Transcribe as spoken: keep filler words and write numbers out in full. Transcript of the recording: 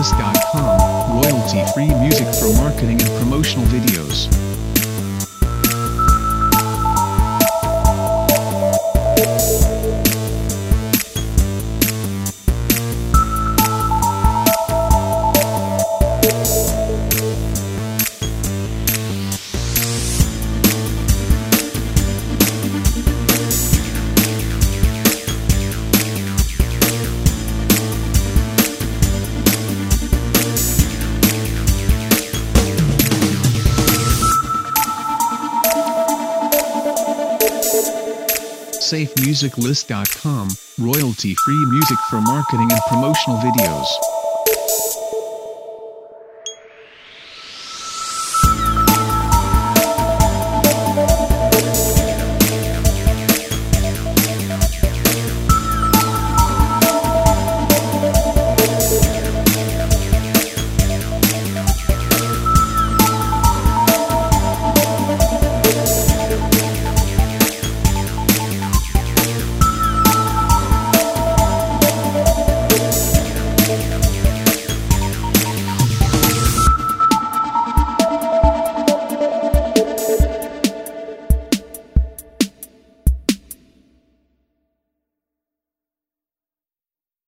musiclist dot com, royalty-free music for marketing and promotional videos. safe music list dot com, royalty-free music for marketing and promotional videos.